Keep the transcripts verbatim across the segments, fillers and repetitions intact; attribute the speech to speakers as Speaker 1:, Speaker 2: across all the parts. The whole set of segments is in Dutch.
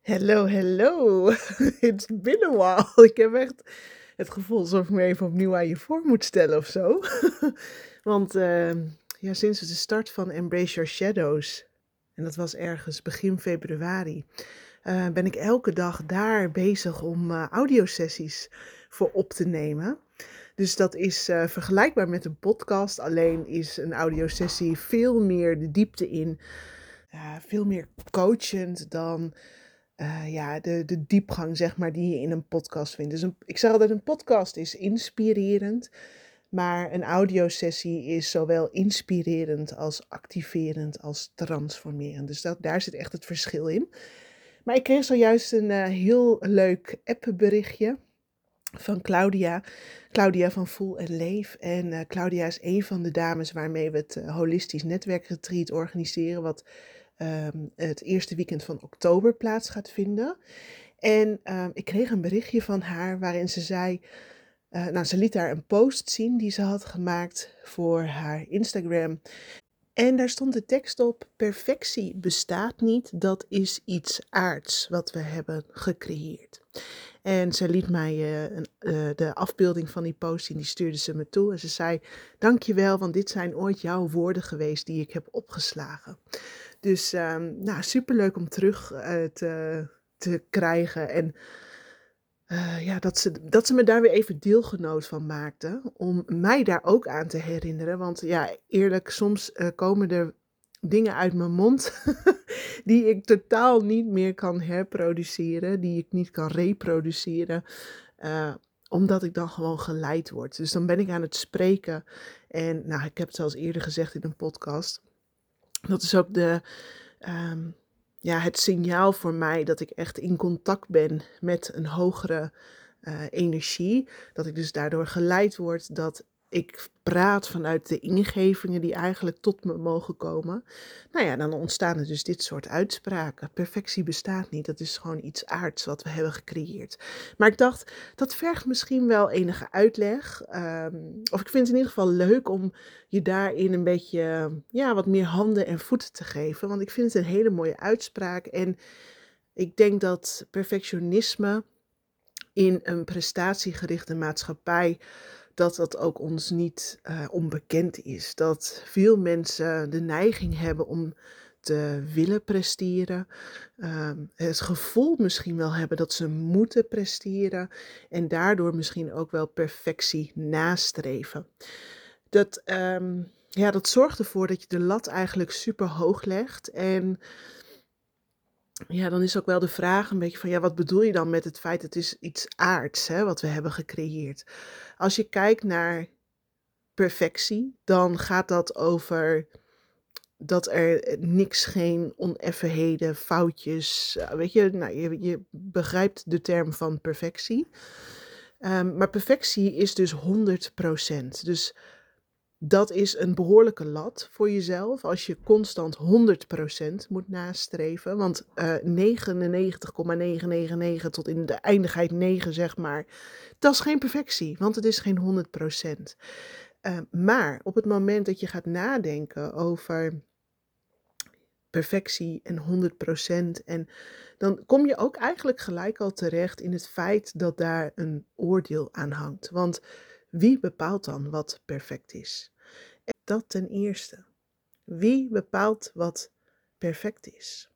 Speaker 1: Hello, hello. It's been a while. Ik heb echt het gevoel alsof ik me even opnieuw aan je voor moet stellen of zo. Want ehm, ja, sinds de start van Embrace Your Shadows, en dat was ergens begin februari, eh, ben ik elke dag daar bezig om eh, audiosessies voor op te nemen. Dus dat is eh, vergelijkbaar met een podcast, alleen is een audiosessie veel meer de diepte in, eh, veel meer coachend dan eh, ja, de, de diepgang, zeg maar, die je in een podcast vindt. Dus een, ik zeg altijd, een podcast is inspirerend, maar een audiosessie is zowel inspirerend als activerend als transformerend. Dus dat, daar zit echt het verschil in. Maar ik kreeg zojuist een eh, heel leuk appberichtje van Claudia. Claudia van Voel en Leef. En eh, Claudia is een van de dames waarmee we het eh, Holistisch Netwerkretreat organiseren, wat ehm, het eerste weekend van oktober plaats gaat vinden. En ehm, ik kreeg een berichtje van haar waarin ze zei, eh, nou, ze liet daar een post zien die ze had gemaakt voor haar Instagram. En daar stond de tekst op: perfectie bestaat niet, dat is iets aards wat we hebben gecreëerd. En ze liet mij uh, een, uh, de afbeelding van die post zien, die stuurde ze me toe. En ze zei, dankjewel, want dit zijn ooit jouw woorden geweest die ik heb opgeslagen. Dus um, nou, superleuk om terug uh, te, te krijgen. En uh, ja, dat ze, dat ze me daar weer even deelgenoot van maakte. Om mij daar ook aan te herinneren. Want ja, eerlijk, soms uh, komen er dingen uit mijn mond die ik totaal niet meer kan herproduceren. Die ik niet kan reproduceren. Uh, omdat ik dan gewoon geleid word. Dus dan ben ik aan het spreken. En nou, ik heb het zelfs eerder gezegd in een podcast. Dat is ook de, um, ja, het signaal voor mij dat ik echt in contact ben met een hogere uh, energie. Dat ik dus daardoor geleid word, dat ik praat vanuit de ingevingen die eigenlijk tot me mogen komen. Nou ja, dan ontstaan er dus dit soort uitspraken. Perfectie bestaat niet, dat is gewoon iets aards wat we hebben gecreëerd. Maar ik dacht, dat vergt misschien wel enige uitleg. Um, of ik vind het in ieder geval leuk om je daarin een beetje, ja, wat meer handen en voeten te geven. Want ik vind het een hele mooie uitspraak. En ik denk dat perfectionisme in een prestatiegerichte maatschappij, dat dat ook ons niet uh, onbekend is. Dat veel mensen de neiging hebben om te willen presteren. Uh, het gevoel misschien wel hebben dat ze moeten presteren. En daardoor misschien ook wel perfectie nastreven. Dat, um, ja, dat zorgt ervoor dat je de lat eigenlijk super hoog legt. En ja, dan is ook wel de vraag een beetje van, ja, wat bedoel je dan met het feit, het is iets aards, hè, wat we hebben gecreëerd. Als je kijkt naar perfectie, dan gaat dat over dat er niks, geen oneffenheden, foutjes, weet je, nou, je, je begrijpt de term van perfectie. Um, maar perfectie is dus honderd procent. Dus dat is een behoorlijke lat voor jezelf als je constant honderd procent moet nastreven. Want uh, negenennegentig komma negenhonderdnegenennegentig tot in de eindigheid negen, zeg maar, dat is geen perfectie, want het is geen honderd procent. Uh, maar op het moment dat je gaat nadenken over perfectie en honderd procent, en dan kom je ook eigenlijk gelijk al terecht in het feit dat daar een oordeel aan hangt. Want wie bepaalt dan wat perfect is? En dat ten eerste. Wie bepaalt wat perfect is?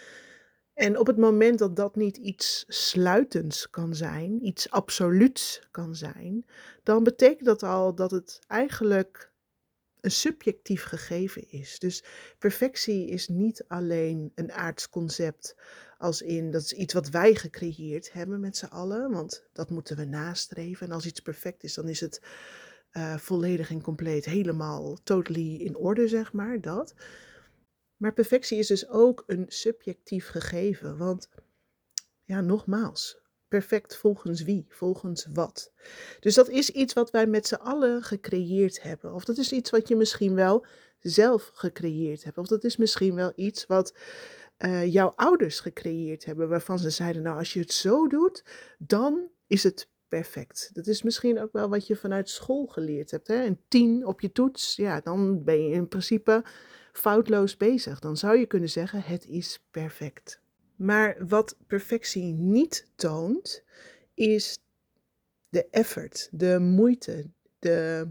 Speaker 1: En op het moment dat dat niet iets sluitends kan zijn, iets absoluuts kan zijn, dan betekent dat al dat het eigenlijk een subjectief gegeven is. Dus perfectie is niet alleen een aards concept, als in dat is iets wat wij gecreëerd hebben met z'n allen, want dat moeten we nastreven. En als iets perfect is, dan is het uh, volledig en compleet, helemaal, totally in orde, zeg maar, dat. Maar perfectie is dus ook een subjectief gegeven, want ja, nogmaals, perfect volgens wie, volgens wat. Dus dat is iets wat wij met z'n allen gecreëerd hebben. Of dat is iets wat je misschien wel zelf gecreëerd hebt. Of dat is misschien wel iets wat uh, jouw ouders gecreëerd hebben, waarvan ze zeiden, nou, als je het zo doet, dan is het perfect. Dat is misschien ook wel wat je vanuit school geleerd hebt. Hè? Een tien op je toets, ja, dan ben je in principe foutloos bezig. Dan zou je kunnen zeggen, het is perfect. Maar wat perfectie niet toont, is de effort, de moeite, de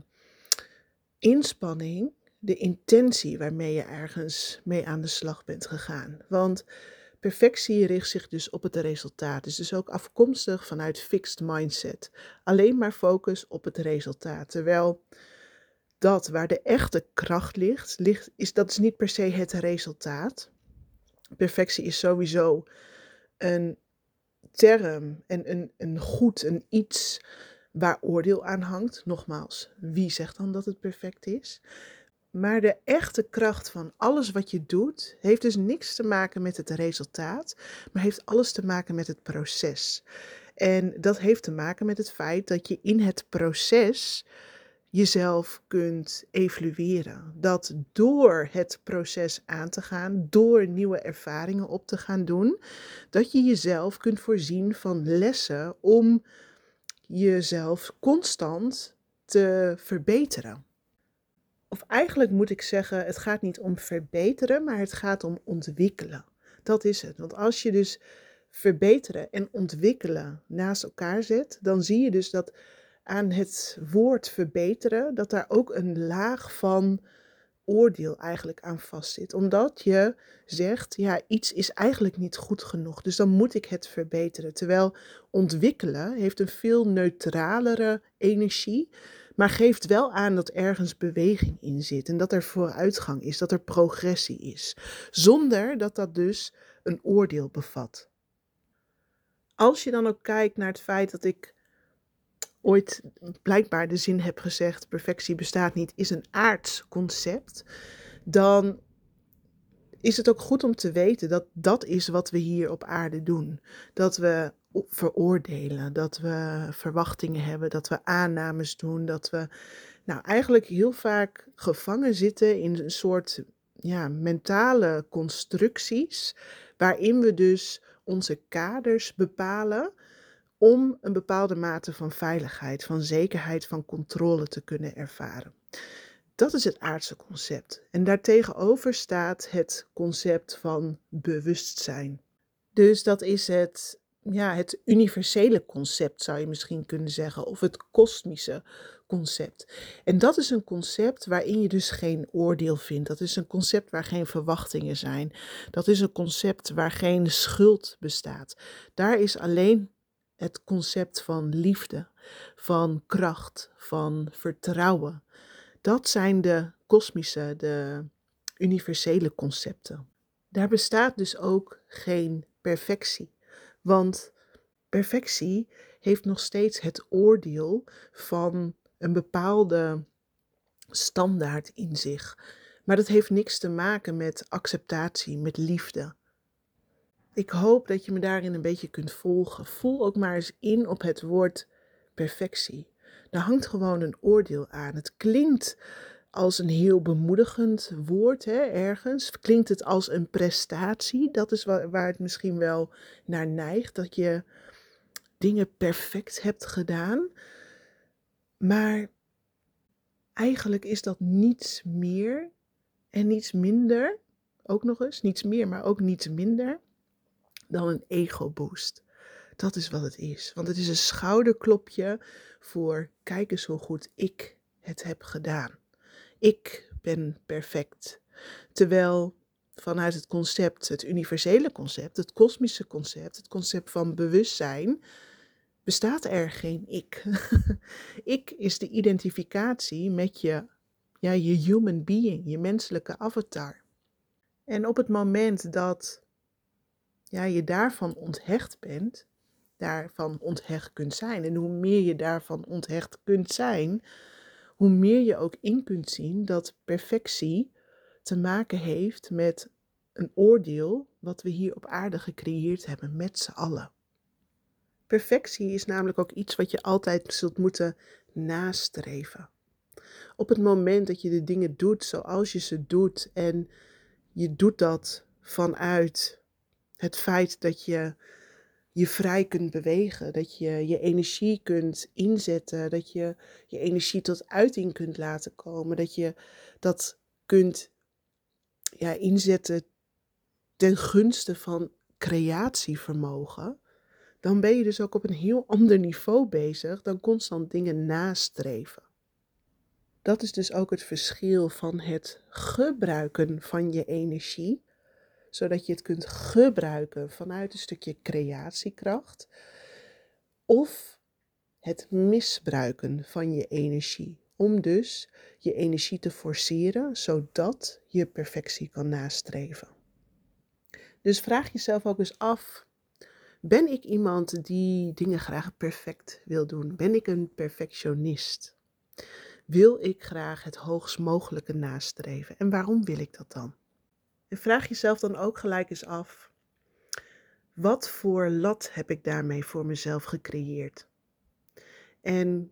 Speaker 1: inspanning, de intentie waarmee je ergens mee aan de slag bent gegaan. Want perfectie richt zich dus op het resultaat. Is dus ook afkomstig vanuit fixed mindset. Alleen maar focus op het resultaat. Terwijl dat waar de echte kracht ligt, ligt is, dat is niet per se het resultaat. Perfectie is sowieso een term en een, een goed, een iets waar oordeel aan hangt. Nogmaals, wie zegt dan dat het perfect is? Maar de echte kracht van alles wat je doet, heeft dus niks te maken met het resultaat, maar heeft alles te maken met het proces. En dat heeft te maken met het feit dat je in het proces jezelf kunt evalueren. Dat door het proces aan te gaan, door nieuwe ervaringen op te gaan doen, dat je jezelf kunt voorzien van lessen om jezelf constant te verbeteren. Of eigenlijk moet ik zeggen, het gaat niet om verbeteren, maar het gaat om ontwikkelen. Dat is het. Want als je dus verbeteren en ontwikkelen naast elkaar zet, dan zie je dus dat aan het woord verbeteren, dat daar ook een laag van oordeel eigenlijk aan vastzit. Omdat je zegt, ja, iets is eigenlijk niet goed genoeg, dus dan moet ik het verbeteren. Terwijl ontwikkelen heeft een veel neutralere energie, maar geeft wel aan dat ergens beweging in zit en dat er vooruitgang is, dat er progressie is. Zonder dat dat dus een oordeel bevat. Als je dan ook kijkt naar het feit dat ik ooit blijkbaar de zin heb gezegd, perfectie bestaat niet, is een aards concept, dan is het ook goed om te weten dat dat is wat we hier op aarde doen. Dat we veroordelen, dat we verwachtingen hebben, dat we aannames doen, dat we nou eigenlijk heel vaak gevangen zitten in een soort ja, mentale constructies, waarin we dus onze kaders bepalen om een bepaalde mate van veiligheid, van zekerheid, van controle te kunnen ervaren. Dat is het aardse concept. En daartegenover staat het concept van bewustzijn. Dus dat is het, ja, het universele concept, zou je misschien kunnen zeggen, of het kosmische concept. En dat is een concept waarin je dus geen oordeel vindt. Dat is een concept waar geen verwachtingen zijn. Dat is een concept waar geen schuld bestaat. Daar is alleen het concept van liefde, van kracht, van vertrouwen. Dat zijn de kosmische, de universele concepten. Daar bestaat dus ook geen perfectie, want perfectie heeft nog steeds het oordeel van een bepaalde standaard in zich. Maar dat heeft niks te maken met acceptatie, met liefde. Ik hoop dat je me daarin een beetje kunt volgen. Voel ook maar eens in op het woord perfectie. Daar hangt gewoon een oordeel aan. Het klinkt als een heel bemoedigend woord, hè, ergens. Klinkt het als een prestatie? Dat is waar, waar het misschien wel naar neigt, dat je dingen perfect hebt gedaan. Maar eigenlijk is dat niets meer en niets minder, ook nog eens, niets meer, maar ook niets minder, dan een ego-boost. Dat is wat het is. Want het is een schouderklopje voor kijk eens hoe goed ik het heb gedaan. Ik ben perfect. Terwijl vanuit het concept, het universele concept, het kosmische concept, het concept van bewustzijn, bestaat er geen ik. Ik is de identificatie met je, ja, je human being, je menselijke avatar. En op het moment dat ja, je daarvan onthecht bent, daarvan onthecht kunt zijn. En hoe meer je daarvan onthecht kunt zijn, hoe meer je ook in kunt zien dat perfectie te maken heeft met een oordeel wat we hier op aarde gecreëerd hebben met z'n allen. Perfectie is namelijk ook iets wat je altijd zult moeten nastreven. Op het moment dat je de dingen doet zoals je ze doet en je doet dat vanuit het feit dat je je vrij kunt bewegen, dat je je energie kunt inzetten, dat je je energie tot uiting kunt laten komen, dat je dat kunt ja, inzetten ten gunste van creatievermogen, dan ben je dus ook op een heel ander niveau bezig dan constant dingen nastreven. Dat is dus ook het verschil van het gebruiken van je energie, zodat je het kunt gebruiken vanuit een stukje creatiekracht, of het misbruiken van je energie, om dus je energie te forceren, zodat je perfectie kan nastreven. Dus vraag jezelf ook eens af, ben ik iemand die dingen graag perfect wil doen? Ben ik een perfectionist? Wil ik graag het hoogst mogelijke nastreven? En waarom wil ik dat dan? En vraag jezelf dan ook gelijk eens af, wat voor lat heb ik daarmee voor mezelf gecreëerd? En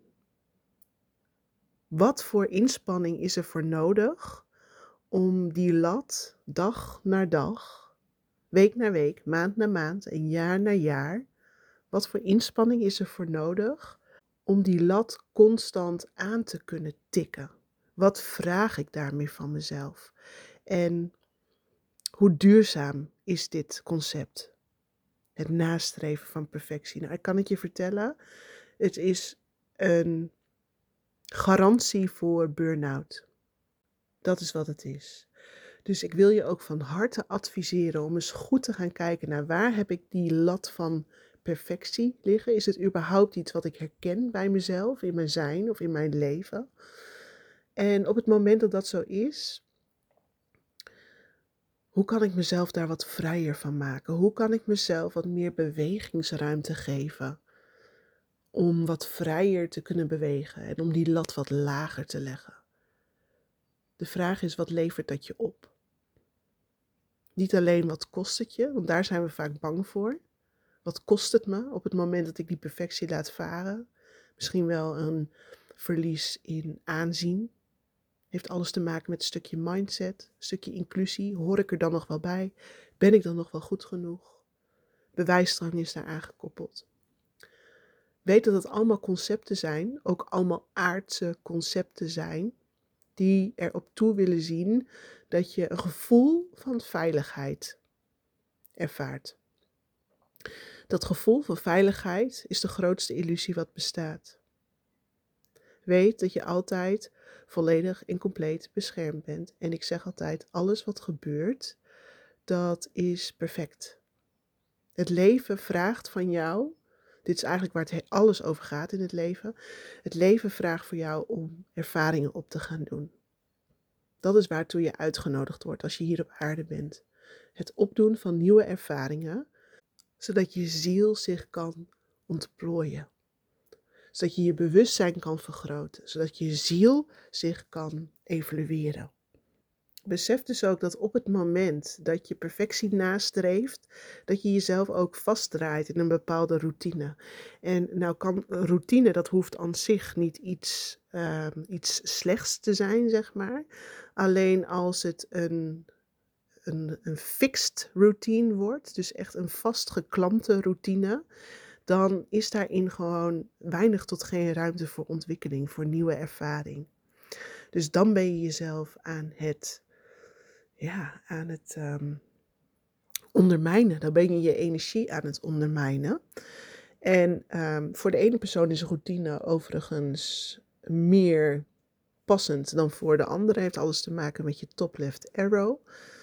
Speaker 1: wat voor inspanning is er voor nodig om die lat dag na dag, week na week, maand na maand en jaar na jaar, wat voor inspanning is er voor nodig om die lat constant aan te kunnen tikken? Wat vraag ik daarmee van mezelf? En hoe duurzaam is dit concept? Het nastreven van perfectie. Nou, ik kan het je vertellen, het is een garantie voor burn-out. Dat is wat het is. Dus ik wil je ook van harte adviseren om eens goed te gaan kijken naar waar heb ik die lat van perfectie liggen. Is het überhaupt iets wat ik herken bij mezelf, in mijn zijn of in mijn leven? En op het moment dat dat zo is, hoe kan ik mezelf daar wat vrijer van maken? Hoe kan ik mezelf wat meer bewegingsruimte geven? Om wat vrijer te kunnen bewegen en om die lat wat lager te leggen. De vraag is, wat levert dat je op? Niet alleen wat kost het je, want daar zijn we vaak bang voor. Wat kost het me op het moment dat ik die perfectie laat varen? Misschien wel een verlies in aanzien. Heeft alles te maken met een stukje mindset, een stukje inclusie. Hoor ik er dan nog wel bij? Ben ik dan nog wel goed genoeg? Bewijsdrang is daar aangekoppeld. Weet dat het allemaal concepten zijn, ook allemaal aardse concepten zijn, die erop toe willen zien dat je een gevoel van veiligheid ervaart. Dat gevoel van veiligheid is de grootste illusie wat bestaat. Weet dat je altijd volledig en compleet beschermd bent. En ik zeg altijd, alles wat gebeurt, dat is perfect. Het leven vraagt van jou, dit is eigenlijk waar het alles over gaat in het leven. Het leven vraagt voor jou om ervaringen op te gaan doen. Dat is waartoe je uitgenodigd wordt als je hier op aarde bent. Het opdoen van nieuwe ervaringen, zodat je ziel zich kan ontplooien. Zodat je je bewustzijn kan vergroten, zodat je ziel zich kan evolueren. Besef dus ook dat op het moment dat je perfectie nastreeft, dat je jezelf ook vastdraait in een bepaalde routine. En nou kan routine, dat hoeft aan zich niet iets, uh, iets slechts te zijn, zeg maar. Alleen als het een, een, een fixed routine wordt, dus echt een vastgeklampte routine, dan is daarin gewoon weinig tot geen ruimte voor ontwikkeling, voor nieuwe ervaring. Dus dan ben je jezelf aan het, ja, aan het um, ondermijnen. Dan ben je je energie aan het ondermijnen. En um, voor de ene persoon is routine overigens meer passend dan voor de andere. Heeft alles te maken met je top left arrow.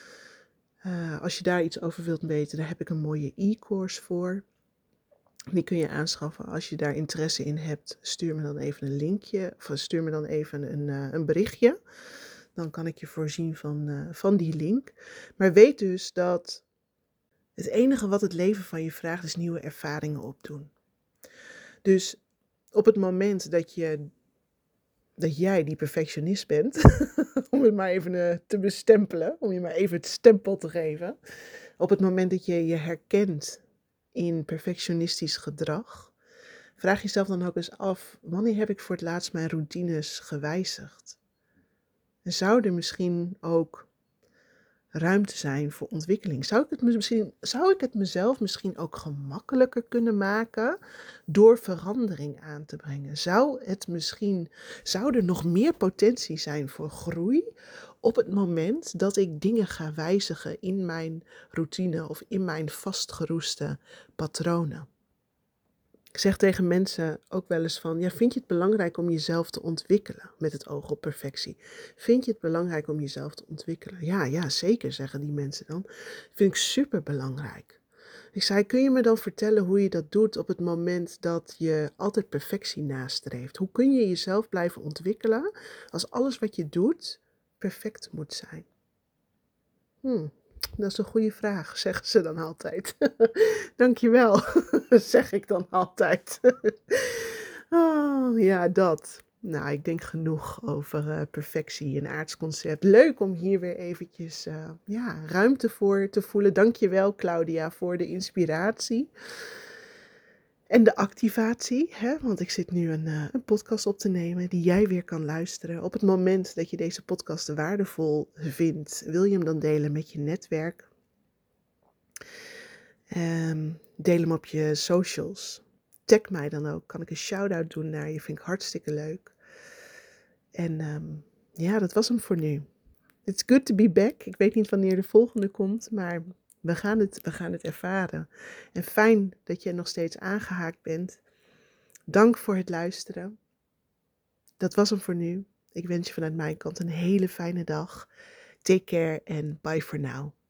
Speaker 1: Uh, als je daar iets over wilt weten, daar heb ik een mooie e-course voor. Die kun je aanschaffen. Als je daar interesse in hebt, stuur me dan even een linkje. Of stuur me dan even een, uh, een berichtje. Dan kan ik je voorzien van, uh, van die link. Maar weet dus dat het enige wat het leven van je vraagt is nieuwe ervaringen opdoen. Dus op het moment dat, je, dat jij die perfectionist bent, om het maar even uh, te bestempelen, om je maar even het stempel te geven. Op het moment dat je je herkent in perfectionistisch gedrag, vraag jezelf dan ook eens af, wanneer heb ik voor het laatst mijn routines gewijzigd? En zou er misschien ook ruimte zijn voor ontwikkeling? Zou ik het, misschien, zou ik het mezelf misschien ook gemakkelijker kunnen maken door verandering aan te brengen? Zou het misschien, zou er nog meer potentie zijn voor groei op het moment dat ik dingen ga wijzigen in mijn routine of in mijn vastgeroeste patronen. Ik zeg tegen mensen ook wel eens van, ja, vind je het belangrijk om jezelf te ontwikkelen met het oog op perfectie? Vind je het belangrijk om jezelf te ontwikkelen? Ja, ja, zeker, zeggen die mensen dan. Vind ik super belangrijk. Ik zei, kun je me dan vertellen hoe je dat doet op het moment dat je altijd perfectie nastreeft? Hoe kun je jezelf blijven ontwikkelen als alles wat je doet perfect moet zijn? Hm, dat is een goede vraag, zeggen ze dan altijd. Dankjewel, zeg ik dan altijd. Oh, ja, dat. Nou, ik denk genoeg over uh, perfectie, een aardsconcept. Leuk om hier weer eventjes uh, ja, ruimte voor te voelen. Dankjewel, Claudia, voor de inspiratie. En de activatie, hè? Want ik zit nu een, uh, een podcast op te nemen die jij weer kan luisteren. Op het moment dat je deze podcast waardevol vindt, wil je hem dan delen met je netwerk. Um, deel hem op je socials. Tag mij dan ook, kan ik een shout-out doen naar je, vind ik hartstikke leuk. En um, ja, dat was hem voor nu. It's good to be back. Ik weet niet wanneer de volgende komt, maar we gaan het, we gaan het ervaren. En fijn dat je nog steeds aangehaakt bent. Dank voor het luisteren. Dat was hem voor nu. Ik wens je vanuit mijn kant een hele fijne dag. Take care and bye for now.